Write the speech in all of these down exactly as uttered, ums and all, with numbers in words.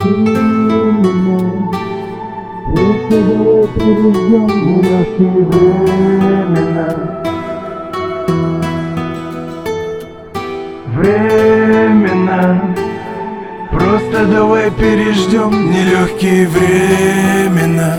Просто давай перейдем нелегкие времена. Времена. Просто давай переждем нелегкие времена.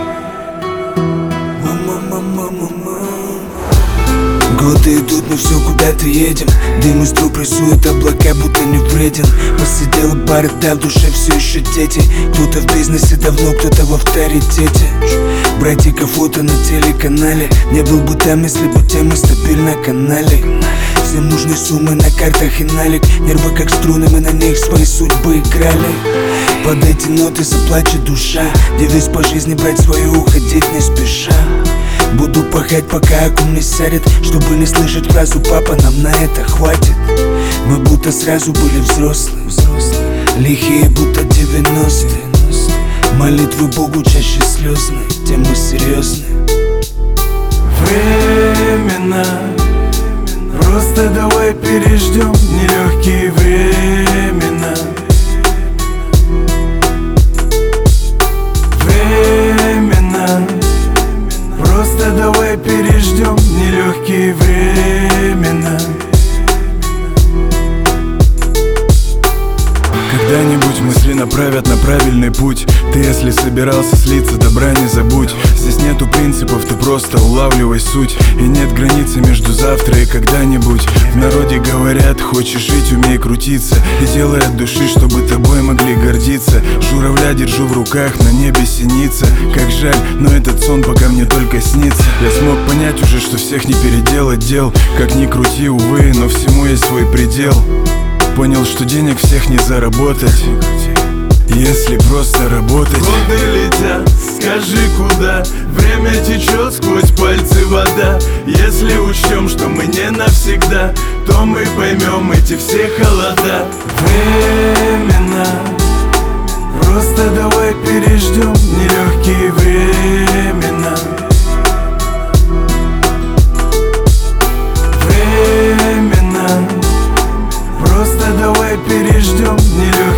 Годы идут, мы все куда-то едем. Дым из труб рисует облака, будто не вреден. Посидела пара, да в душе все еще дети. Кто-то в бизнесе давно, кто-то в авторитете. Братика фото на телеканале. Не был бы там, если бы тема стабильно канале. Всем нужны суммы на картах и налик. Нервы как струны, мы на них свои судьбы играли. Под эти ноты заплачет душа. Девиз по жизни брать свою, уходить не спеша. Буду пахать, пока аккум не сядет, чтобы не слышать фразу «папа, нам на это хватит». Мы будто сразу были взрослые, лихие, будто девяностые. Молитвы Богу чаще слезные, темы серьезные. Времена. Просто давай переждем нелегкие времена. Времена. Просто давай переждем нелегкие времена. Когда-нибудь мысли направят на правильный путь. Ты, если собирался слиться, добра не забудь. Здесь нету принципов, ты просто улавливай суть. И нет границы между завтра и когда-нибудь. В народе говорят, хочешь жить, умей крутиться. И делай от души, чтобы тобой могли гордиться. Журавля держу в руках, на небе синица. Как жаль, но этот сон пока мне только снится. Я смог понять уже, что всех не переделать дел. Как ни крути, увы, но всему есть свой предел. Понял, что денег всех не заработать, если просто работать. Годы летят, скажи куда. Время течет, сквозь пальцы вода. Если учтем, что мы не навсегда, то мы поймем эти все холода. Времена. Просто давай переждем нелегкие времена. Времена. Просто давай переждем нелегкие